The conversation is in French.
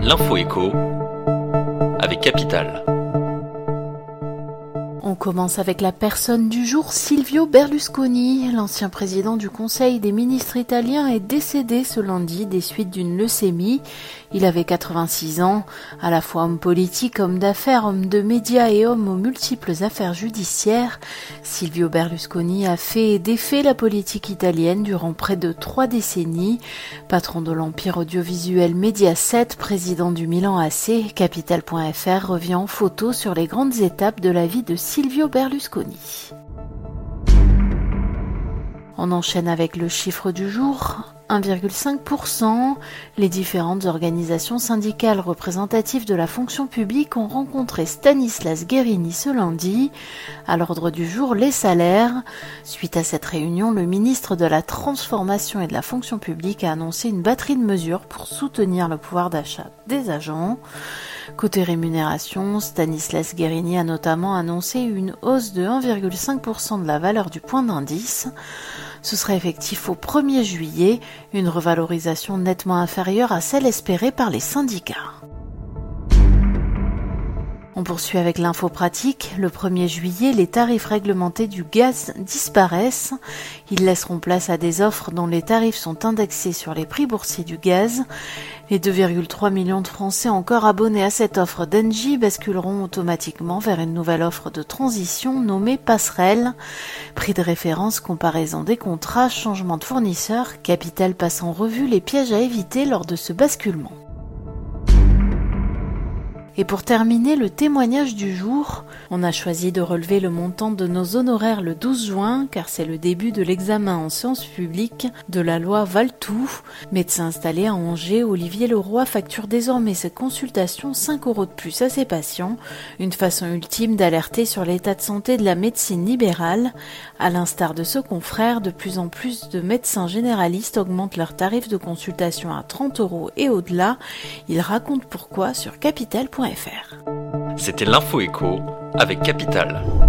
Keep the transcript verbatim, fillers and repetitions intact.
L'info écho avec Capital. On commence avec la personne du jour, Silvio Berlusconi. L'ancien président du Conseil des ministres italien est décédé ce lundi des suites d'une leucémie. Il avait quatre-vingt-six ans, à la fois homme politique, homme d'affaires, homme de médias et homme aux multiples affaires judiciaires. Silvio Berlusconi a fait et défait la politique italienne durant près de trois décennies. Patron de l'empire audiovisuel Mediaset, président du Milan A C, Capital point F R revient en photo sur les grandes étapes de la vie de Silvio Berlusconi. On enchaîne avec le chiffre du jour, un virgule cinq pour cent. Les différentes organisations syndicales représentatives de la fonction publique ont rencontré Stanislas Guerini ce lundi. À l'ordre du jour, les salaires. Suite à cette réunion, le ministre de la Transformation et de la fonction publique a annoncé une batterie de mesures pour soutenir le pouvoir d'achat des agents. Côté rémunération, Stanislas Guerini a notamment annoncé une hausse de un virgule cinq pour cent de la valeur du point d'indice. Ce sera effectif au premier juillet, une revalorisation nettement inférieure à celle espérée par les syndicats. On poursuit avec l'info pratique. Le premier juillet, les tarifs réglementés du gaz disparaissent. Ils laisseront place à des offres dont les tarifs sont indexés sur les prix boursiers du gaz. Les deux virgule trois millions de Français encore abonnés à cette offre d'Engie basculeront automatiquement vers une nouvelle offre de transition nommée Passerelle. Prix de référence, comparaison des contrats, changement de fournisseur, Capital passe en revue les pièges à éviter lors de ce basculement. Et pour terminer, le témoignage du jour, on a choisi de relever le montant de nos honoraires le douze juin, car c'est le début de l'examen en sciences publiques de la loi Valtou. Médecin installé à Angers, Olivier Leroy facture désormais ses consultations cinq euros de plus à ses patients, une façon ultime d'alerter sur l'état de santé de la médecine libérale. À l'instar de ce confrère, de plus en plus de médecins généralistes augmentent leurs tarifs de consultation à trente euros et au-delà. Il raconte pourquoi sur Capital point F R. C'était l'Info écho avec Capital.